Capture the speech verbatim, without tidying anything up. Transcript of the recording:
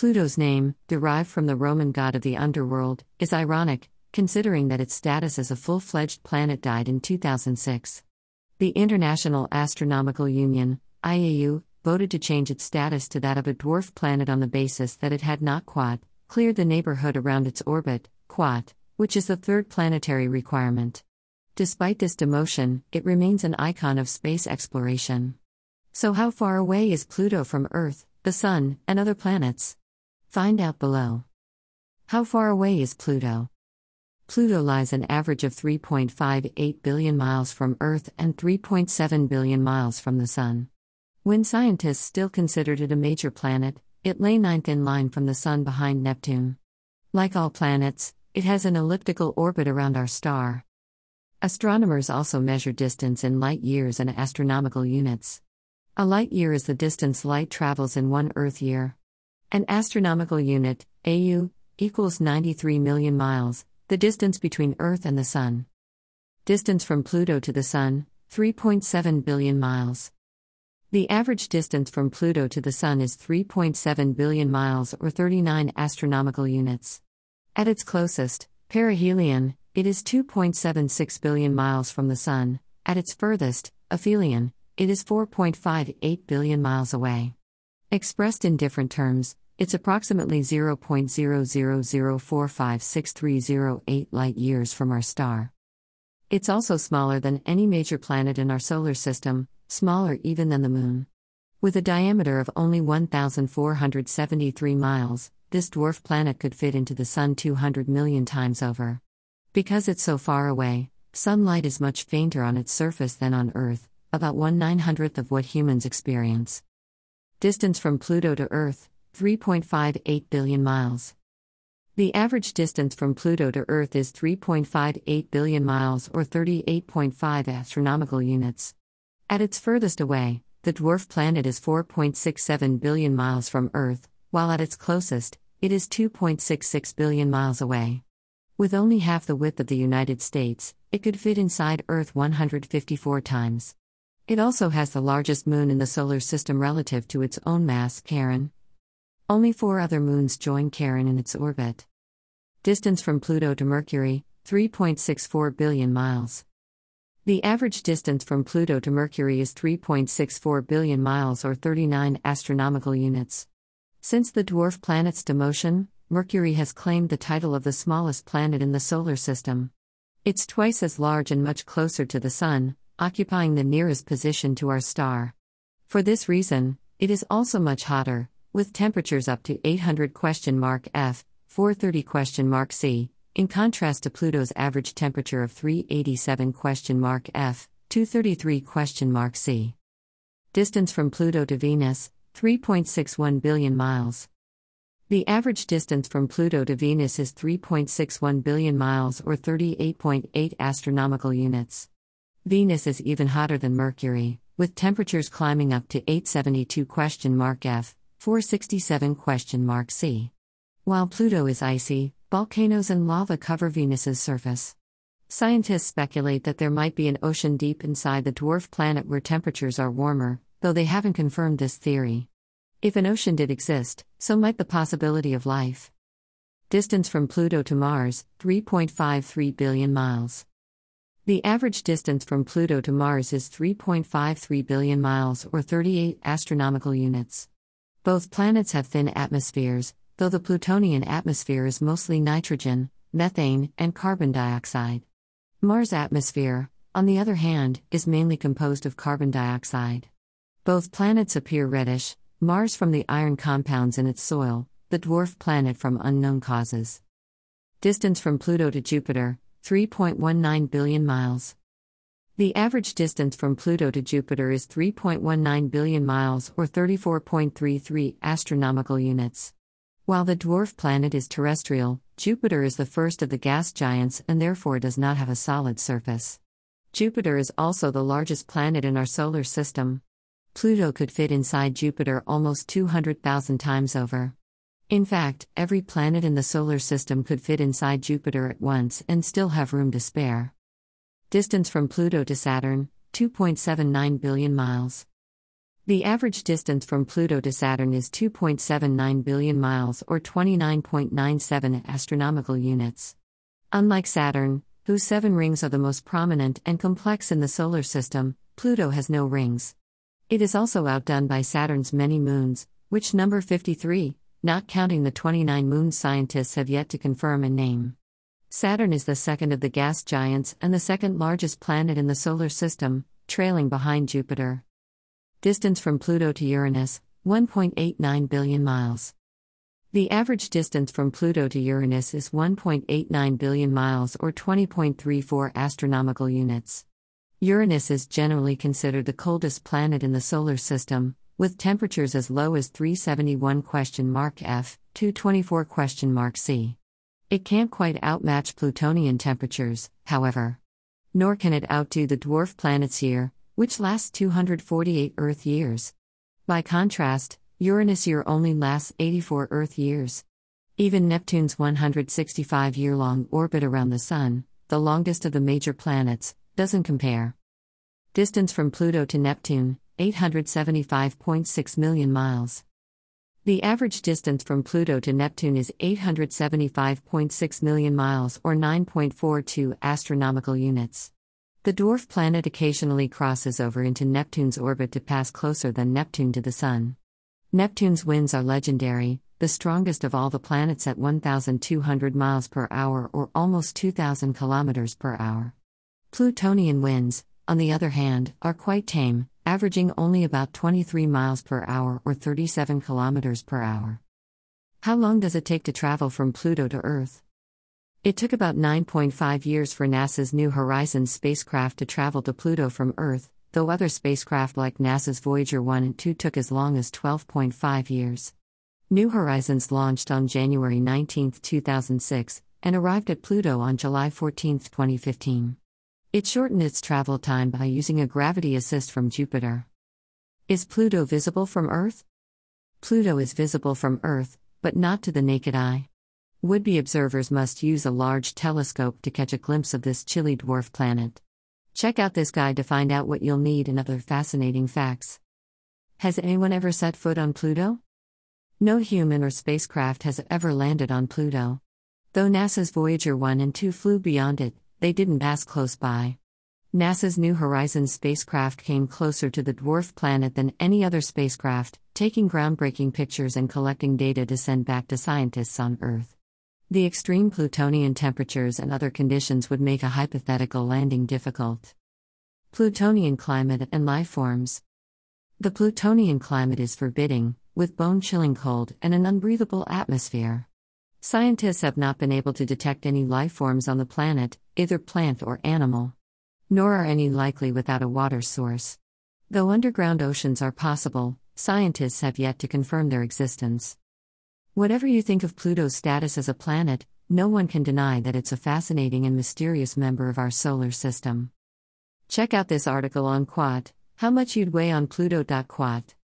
Pluto's name, derived from the Roman god of the underworld, is ironic, considering that its status as a full-fledged planet died in two thousand six. The International Astronomical Union, I A U, voted to change its status to that of a dwarf planet on the basis that it had not quat, cleared the neighborhood around its orbit, quat, which is the third planetary requirement. Despite this demotion, it remains an icon of space exploration. So how far away is Pluto from Earth, the Sun, and other planets? Find out below. How far away is Pluto? Pluto lies an average of three point five eight billion miles from Earth and three point seven billion miles from the Sun. When scientists still considered it a major planet, it lay ninth in line from the Sun behind Neptune. Like all planets, it has an elliptical orbit around our star. Astronomers also measure distance in light years and astronomical units. A light year is the distance light travels in one Earth year. An astronomical unit, A U, equals ninety-three million miles, the distance between Earth and the Sun. Distance from Pluto to the Sun, three point seven billion miles. The average distance from Pluto to the Sun is three point seven billion miles or thirty-nine astronomical units. At its closest, perihelion, it is two point seven six billion miles from the Sun. At its furthest, aphelion, it is four point five eight billion miles away. Expressed in different terms, it's approximately zero point zero zero zero four five six three zero eight light-years from our star. It's also smaller than any major planet in our solar system, smaller even than the Moon. With a diameter of only one thousand four hundred seventy-three miles, this dwarf planet could fit into the Sun two hundred million times over. Because it's so far away, sunlight is much fainter on its surface than on Earth, about one nine hundredth of what humans experience. Distance from Pluto to Earth, three point five eight billion miles. The average distance from Pluto to Earth is three point five eight billion miles or thirty-eight point five astronomical units. At its furthest away, the dwarf planet is four point six seven billion miles from Earth, while at its closest, it is two point six six billion miles away. With only half the width of the United States, it could fit inside Earth one hundred fifty-four times. It also has the largest moon in the solar system relative to its own mass, Charon. Only four other moons join Charon in its orbit. Distance from Pluto to Mercury, three point six four billion miles. The average distance from Pluto to Mercury is three point six four billion miles or thirty-nine astronomical units. Since the dwarf planet's demotion, Mercury has claimed the title of the smallest planet in the solar system. It's twice as large and much closer to the Sun, occupying the nearest position to our star. For this reason, it is also much hotter, with temperatures up to eight hundred F, four thirty C, in contrast to Pluto's average temperature of three hundred eighty-seven F, two hundred thirty-three C. Distance from Pluto to Venus, three point six one billion miles. The average distance from Pluto to Venus is three point six one billion miles or thirty-eight point eight astronomical units. Venus is even hotter than Mercury, with temperatures climbing up to eight hundred seventy-two F, four hundred sixty-seven C. While Pluto is icy, volcanoes and lava cover Venus's surface. Scientists speculate that there might be an ocean deep inside the dwarf planet where temperatures are warmer, though they haven't confirmed this theory. If an ocean did exist, so might the possibility of life. Distance from Pluto to Mars, three point five three billion miles. The average distance from Pluto to Mars is three point five three billion miles or thirty-eight astronomical units. Both planets have thin atmospheres, though the Plutonian atmosphere is mostly nitrogen, methane, and carbon dioxide. Mars' atmosphere, on the other hand, is mainly composed of carbon dioxide. Both planets appear reddish, Mars from the iron compounds in its soil, the dwarf planet from unknown causes. Distance from Pluto to Jupiter, three point one nine billion miles. The average distance from Pluto to Jupiter is three point one nine billion miles or thirty-four point three three astronomical units. While the dwarf planet is terrestrial, Jupiter is the first of the gas giants and therefore does not have a solid surface. Jupiter is also the largest planet in our solar system. Pluto could fit inside Jupiter almost two hundred thousand times over. In fact, every planet in the solar system could fit inside Jupiter at once and still have room to spare. Distance from Pluto to Saturn, two point seven nine billion miles. The average distance from Pluto to Saturn is two point seven nine billion miles or twenty-nine point nine seven astronomical units. Unlike Saturn, whose seven rings are the most prominent and complex in the solar system, Pluto has no rings. It is also outdone by Saturn's many moons, which number fifty-three, not counting the twenty-nine moons scientists have yet to confirm and name. Saturn is the second of the gas giants and the second largest planet in the solar system, trailing behind Jupiter. Distance from Pluto to Uranus, one point eight nine billion miles. The average distance from Pluto to Uranus is one point eight nine billion miles or twenty point three four astronomical units. Uranus is generally considered the coldest planet in the solar system, with temperatures as low as three seventy-one F, two twenty-four C. It can't quite outmatch Plutonian temperatures, however. Nor can it outdo the dwarf planet's year, which lasts two hundred forty-eight Earth years. By contrast, Uranus' year only lasts eighty-four Earth years. Even Neptune's one hundred sixty-five year-long orbit around the Sun, the longest of the major planets, doesn't compare. Distance from Pluto to Neptune, eight hundred seventy-five point six million miles. The average distance from Pluto to Neptune is eight hundred seventy-five point six million miles or nine point four two astronomical units. The dwarf planet occasionally crosses over into Neptune's orbit to pass closer than Neptune to the Sun. Neptune's winds are legendary, the strongest of all the planets at one thousand two hundred miles per hour or almost two thousand kilometers per hour. Plutonian winds, on the other hand, are quite tame, averaging only about twenty-three miles per hour or thirty-seven kilometers per hour. How long does it take to travel from Pluto to Earth? It took about nine point five years for NASA's New Horizons spacecraft to travel to Pluto from Earth, though other spacecraft like NASA's Voyager one and two took as long as twelve point five years. New Horizons launched on January nineteenth two thousand six, and arrived at Pluto on July fourteenth twenty fifteen. It shortened its travel time by using a gravity assist from Jupiter. Is Pluto visible from Earth? Pluto is visible from Earth, but not to the naked eye. Would-be observers must use a large telescope to catch a glimpse of this chilly dwarf planet. Check out this guide to find out what you'll need and other fascinating facts. Has anyone ever set foot on Pluto? No human or spacecraft has ever landed on Pluto. Though NASA's Voyager one and two flew beyond it, they didn't pass close by. NASA's New Horizons spacecraft came closer to the dwarf planet than any other spacecraft, taking groundbreaking pictures and collecting data to send back to scientists on Earth. The extreme Plutonian temperatures and other conditions would make a hypothetical landing difficult. Plutonian climate and life forms. The Plutonian climate is forbidding, with bone-chilling cold and an unbreathable atmosphere. Scientists have not been able to detect any life forms on the planet, either plant or animal. Nor are any likely without a water source. Though underground oceans are possible, scientists have yet to confirm their existence. Whatever you think of Pluto's status as a planet, no one can deny that it's a fascinating and mysterious member of our solar system. Check out this article on Quat, How Much You'd Weigh on Pluto. Quat